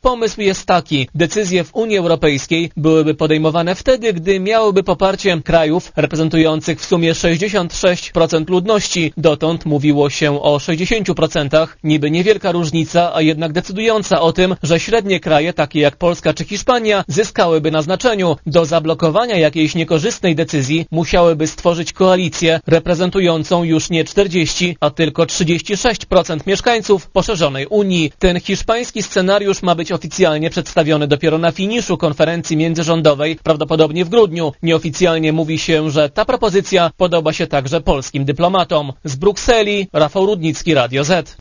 pomysł jest taki. Decyzje w Unii Europejskiej byłyby podejmowane wtedy, gdy miałyby poparcie krajów reprezentujących w sumie 66% ludności. Dotąd mówiło się o 60%. Niby niewielka różnica, a jednak decydująca o tym, że średnie kraje, takie jak Polska czy Hiszpania, zyskałyby na znaczeniu. Do zablokowania jakiejś niekorzystnej decyzji musiałyby stworzyć koalicję reprezentującą już nie 40, a tylko 36% mieszkańców poszerzonej Unii. Ten hiszpański scenariusz ma być oficjalnie przedstawiony dopiero na finiszu konferencji międzyrządowej, prawdopodobnie w grudniu. Nieoficjalnie mówi się, że ta propozycja podoba się także polskim dyplomatom. Z Brukseli Rafał Rudnicki, Radio Z.